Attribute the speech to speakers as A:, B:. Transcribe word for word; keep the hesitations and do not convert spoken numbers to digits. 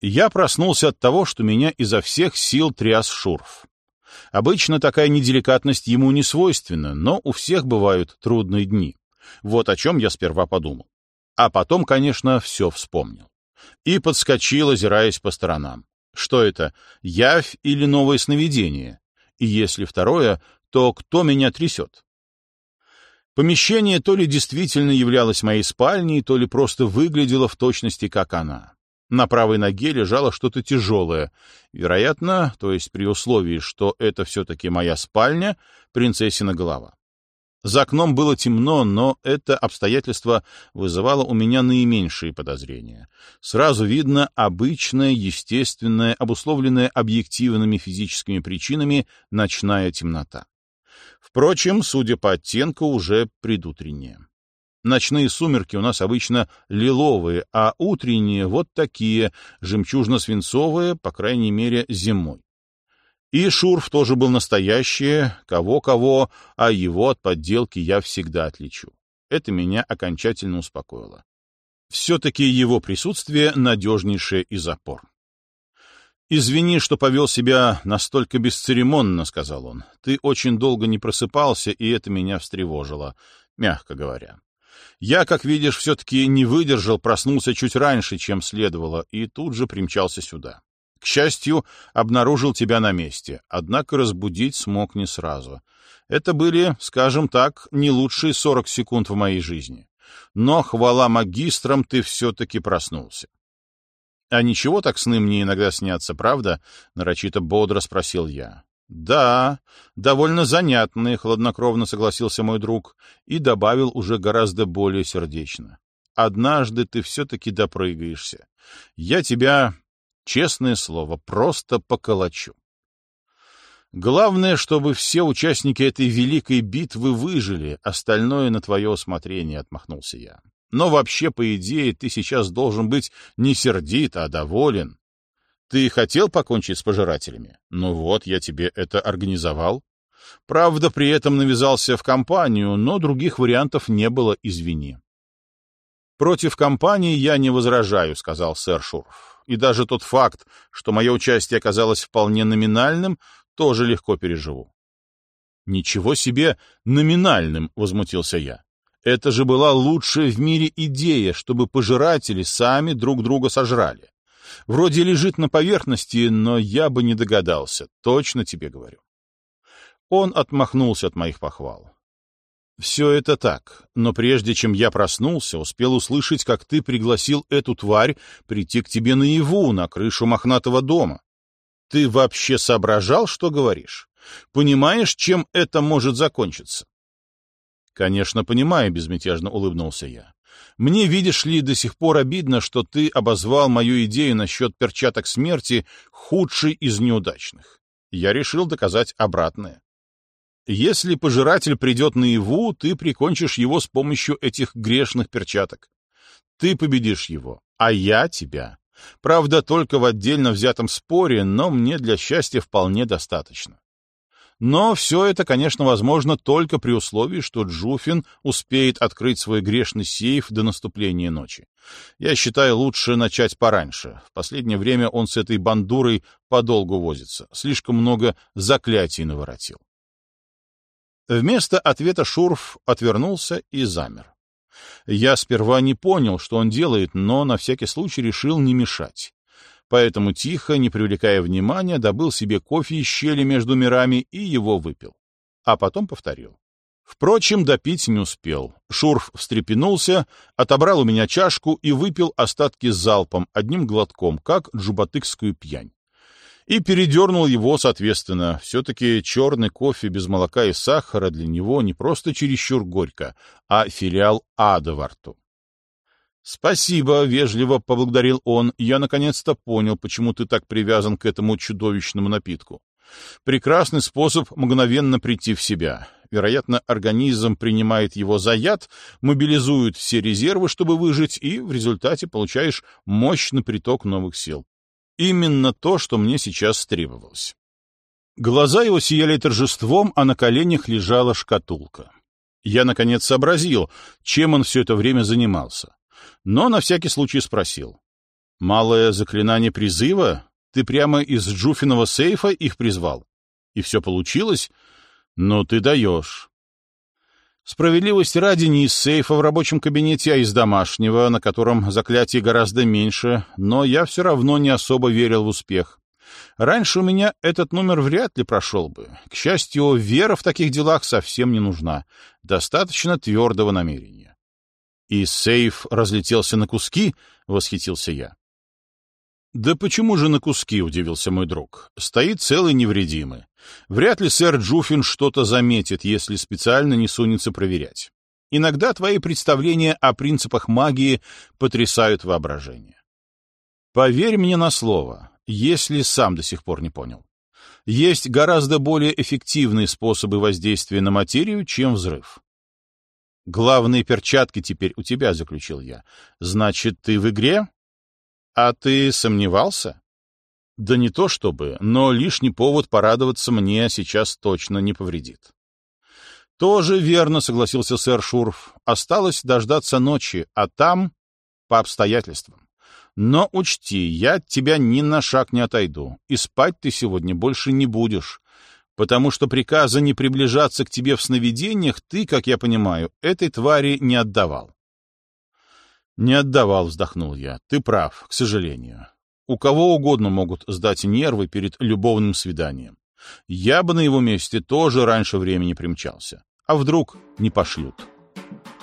A: Я проснулся от того, что меня изо всех сил тряс Шурф. Обычно такая неделикатность ему не свойственна, но у всех бывают трудные дни. Вот о чем я сперва подумал. А потом, конечно, все вспомнил. И подскочил, озираясь по сторонам. Что это, явь или новое сновидение? И если второе, то кто меня трясет? Помещение то ли действительно являлось моей спальней, то ли просто выглядело в точности, как она. На правой ноге лежало что-то тяжелое. Вероятно, то есть при условии, что это все-таки моя спальня, принцессина голова. За окном было темно, но это обстоятельство вызывало у меня наименьшие подозрения. Сразу видно обычная, естественная, обусловленная объективными физическими причинами ночная темнота. Впрочем, судя по оттенку, уже предутренняя. Ночные сумерки у нас обычно лиловые, а утренние вот такие, жемчужно-свинцовые, по крайней мере, зимой. И Шурф тоже был настоящий, кого-кого, а его от подделки я всегда отличу. Это меня окончательно успокоило. Все-таки его присутствие — надежнейший из опор. «Извини, что повел себя настолько бесцеремонно», — сказал он. «Ты очень долго не просыпался, и это меня встревожило, мягко говоря. Я, как видишь, все-таки не выдержал, проснулся чуть раньше, чем следовало, и тут же примчался сюда. К счастью, обнаружил тебя на месте, однако разбудить смог не сразу. Это были, скажем так, не лучшие сорок секунд в моей жизни. Но, хвала магистрам, ты все-таки проснулся». «А ничего так сны мне иногда снятся, правда?» — нарочито бодро спросил я. «Да, довольно занятные», — хладнокровно согласился мой друг и добавил уже гораздо более сердечно. «Однажды ты все-таки допрыгаешься. Я тебя, честное слово, просто поколочу». «Главное, чтобы все участники этой великой битвы выжили, остальное на твое усмотрение», — отмахнулся я. «Но вообще, по идее, ты сейчас должен быть не сердит, а доволен. Ты хотел покончить с пожирателями? Ну вот, я тебе это организовал. Правда, при этом навязался в компанию, но других вариантов не было, извини». «Против компании я не возражаю», — сказал сэр Шурф. «И даже тот факт, что мое участие оказалось вполне номинальным, тоже легко переживу». «Ничего себе номинальным», — возмутился я. «Это же была лучшая в мире идея, чтобы пожиратели сами друг друга сожрали. Вроде лежит на поверхности, но я бы не догадался, точно тебе говорю». Он отмахнулся от моих похвал. «Все это так, но прежде чем я проснулся, успел услышать, как ты пригласил эту тварь прийти к тебе наяву на крышу мохнатого дома. Ты вообще соображал, что говоришь? Понимаешь, чем это может закончиться?» «Конечно, понимаю», — безмятежно улыбнулся я. «Мне, видишь ли, до сих пор обидно, что ты обозвал мою идею насчет перчаток смерти худшей из неудачных. Я решил доказать обратное. Если пожиратель придет наяву, ты прикончишь его с помощью этих грешных перчаток. Ты победишь его, а я тебя. Правда, только в отдельно взятом споре, но мне для счастья вполне достаточно. Но все это, конечно, возможно только при условии, что Джуфин успеет открыть свой грешный сейф до наступления ночи. Я считаю, лучше начать пораньше. В последнее время он с этой бандурой подолгу возится. Слишком много заклятий наворотил». Вместо ответа Шурф отвернулся и замер. Я сперва не понял, что он делает, но на всякий случай решил не мешать. Поэтому тихо, не привлекая внимания, добыл себе кофе из щели между мирами и его выпил. А потом повторил. Впрочем, допить не успел. Шурф встрепенулся, отобрал у меня чашку и выпил остатки залпом, одним глотком, как джубатыкскую пьянь. И передернул его, соответственно. Все-таки черный кофе без молока и сахара для него не просто чересчур горько, а филиал ада во рту. «Спасибо», — вежливо поблагодарил он. «Я наконец-то понял, почему ты так привязан к этому чудовищному напитку. Прекрасный способ мгновенно прийти в себя. Вероятно, организм принимает его за яд, мобилизует все резервы, чтобы выжить, и в результате получаешь мощный приток новых сил. Именно то, что мне сейчас требовалось». Глаза его сияли торжеством, а на коленях лежала шкатулка. Я, наконец, сообразил, чем он все это время занимался. Но на всякий случай спросил. Малое заклинание призыва? Ты прямо из Джуфиного сейфа их призвал? И все получилось? Ну ты даешь. Справедливости ради, не из сейфа в рабочем кабинете, а из домашнего, на котором заклятий гораздо меньше, но я все равно не особо верил в успех. Раньше у меня этот номер вряд ли прошел бы. К счастью, вера в таких делах совсем не нужна. Достаточно твердого намерения. И сейф разлетелся на куски, — восхитился я. «Да почему же на куски?» — удивился мой друг. «Стоит целый невредимый. Вряд ли сэр Джуфин что-то заметит, если специально не сунется проверять. Иногда твои представления о принципах магии потрясают воображение. Поверь мне на слово, если сам до сих пор не понял. Есть гораздо более эффективные способы воздействия на материю, чем взрыв. Главные перчатки теперь у тебя, — заключил я. Значит, ты в игре? А ты сомневался? Да не то чтобы, но лишний повод порадоваться мне сейчас точно не повредит. Тоже верно, — согласился сэр Шурф. Осталось дождаться ночи, а там по обстоятельствам. Но учти, я от тебя ни на шаг не отойду, и спать ты сегодня больше не будешь, потому что приказа не приближаться к тебе в сновидениях ты, как я понимаю, этой твари не отдавал. Не отдавал, — вздохнул я. Ты прав, к сожалению. У кого угодно могут сдать нервы перед любовным свиданием. Я бы на его месте тоже раньше времени примчался. А вдруг не пошлют?